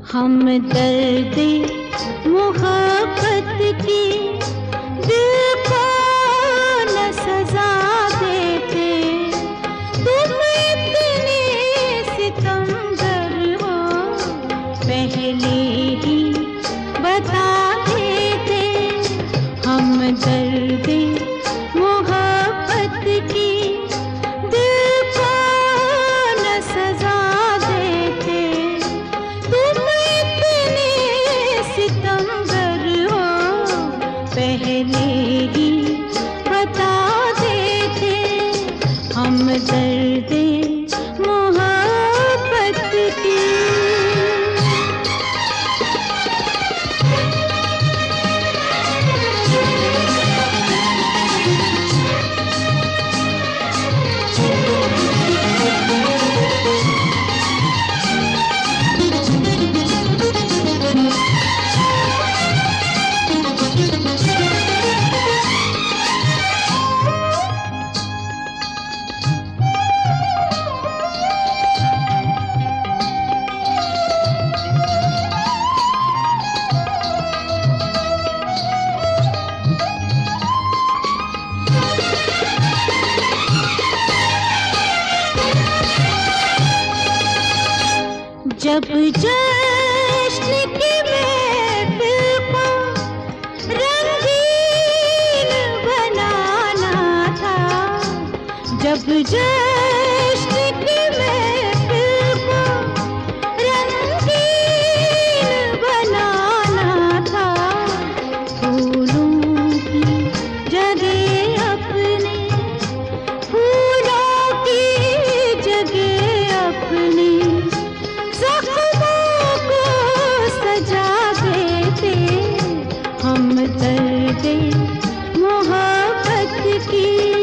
हम दर्द मोहब्बत की दिल को न सजा देते। तुम इतने सितमगर हो पहले ही बता देते। हम दर्द मोहब्बत की दिल को न सजा देते। तुम इतने सितमगर हो पहले ही बता देते। हम दर्द मोहब्बत की। जब जश्न की महफिल को रंगीन बनाना था, जब जश्न की महफिल को रंगीन बनाना था, फूलों की जगह अपने, फूलों की जगह अपने ज़ख्मों को सजा देते। हम दर्द मोहब्बत की।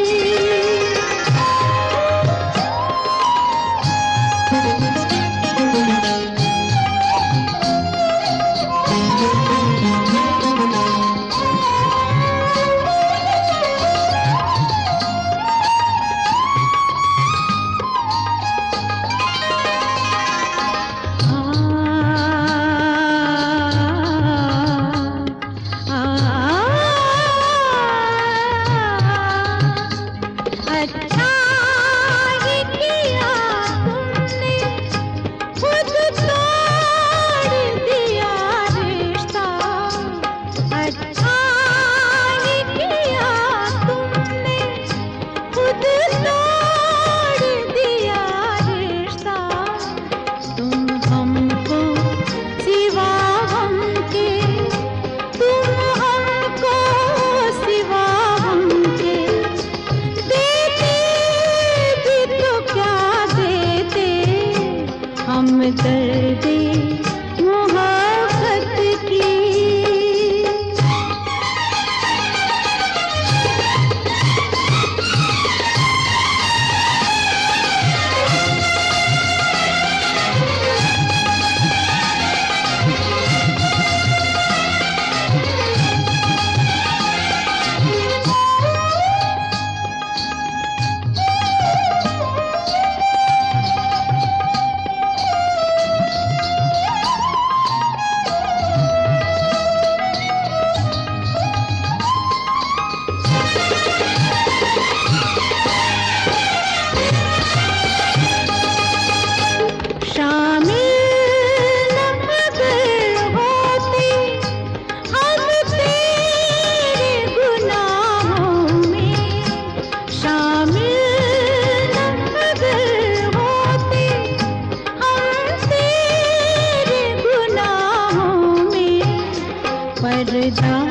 अच्छा ही किया तुमने, खुद तोड़ दिया रिश्ता। अच्छा ही किया तुमने, खुद तोड़ दिया रिश्ता। तुम हमको सिवा हमके, तुम हमको सिवा हमके हम दर्द मोहब्बत की। पर्दा